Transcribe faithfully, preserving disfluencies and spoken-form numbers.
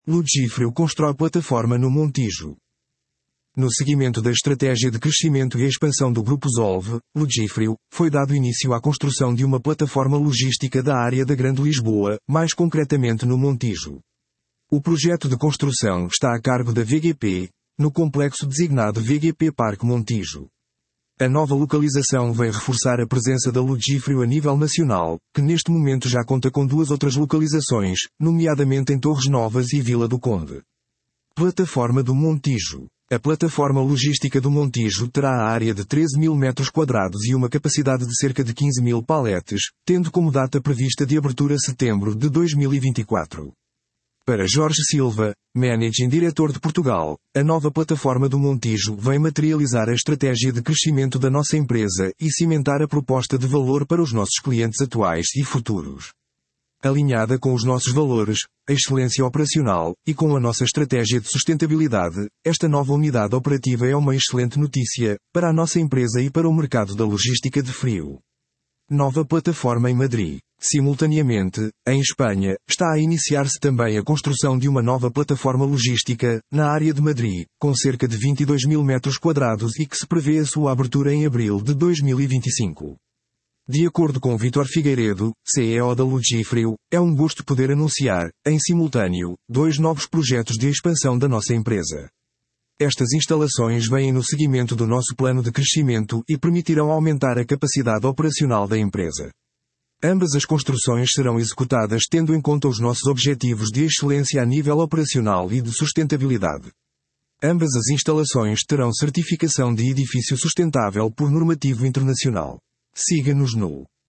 Lugifrio constrói plataforma no Montijo. No seguimento da estratégia de crescimento e expansão do Grupo Zolve, Lugifrio, foi dado início à construção de uma plataforma logística da área da Grande Lisboa, mais concretamente no Montijo. O projeto de construção está a cargo da V G P, no complexo designado V G P Parque Montijo. A nova localização vem reforçar a presença da Lugifrio a nível nacional, que neste momento já conta com duas outras localizações, nomeadamente em Torres Novas e Vila do Conde. Plataforma do Montijo. A plataforma logística do Montijo terá a área de treze mil metros quadrados e uma capacidade de cerca de quinze mil paletes, tendo como data prevista de abertura setembro de dois mil e vinte e quatro. Para Jorge Silva, Managing Diretor de Portugal, a nova plataforma do Montijo vem materializar a estratégia de crescimento da nossa empresa e cimentar a proposta de valor para os nossos clientes atuais e futuros. Alinhada com os nossos valores, a excelência operacional, e com a nossa estratégia de sustentabilidade, esta nova unidade operativa é uma excelente notícia, para a nossa empresa e para o mercado da logística de frio. Nova plataforma em Madrid. Simultaneamente, em Espanha, está a iniciar-se também a construção de uma nova plataforma logística, na área de Madrid, com cerca de vinte e dois mil metros quadrados e que se prevê a sua abertura em abril de dois mil e vinte e cinco. De acordo com Vítor Figueiredo, C E O da Lugifrio, é um gosto poder anunciar, em simultâneo, dois novos projetos de expansão da nossa empresa. Estas instalações vêm no seguimento do nosso plano de crescimento e permitirão aumentar a capacidade operacional da empresa. Ambas as construções serão executadas tendo em conta os nossos objetivos de excelência a nível operacional e de sustentabilidade. Ambas as instalações terão certificação de edifício sustentável por normativo internacional. Siga-nos no